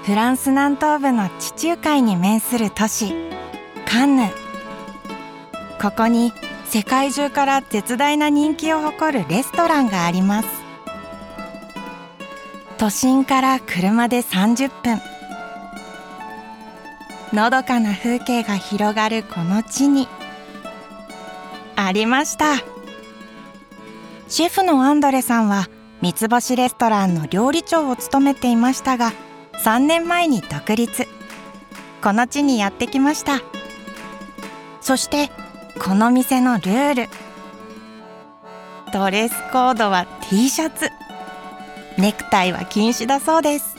フランス南東部の地中海に面する都市カンヌ。ここに世界中から絶大な人気を誇るレストランがあります。都心から車で30分。のどかな風景が広がるこの地にありました。シェフのアンドレさんは三つ星レストランの料理長を務めていましたが、3年前に独立。この地にやってきました。そしてこの店のルール、ドレスコードは T シャツ、ネクタイは禁止だそうです。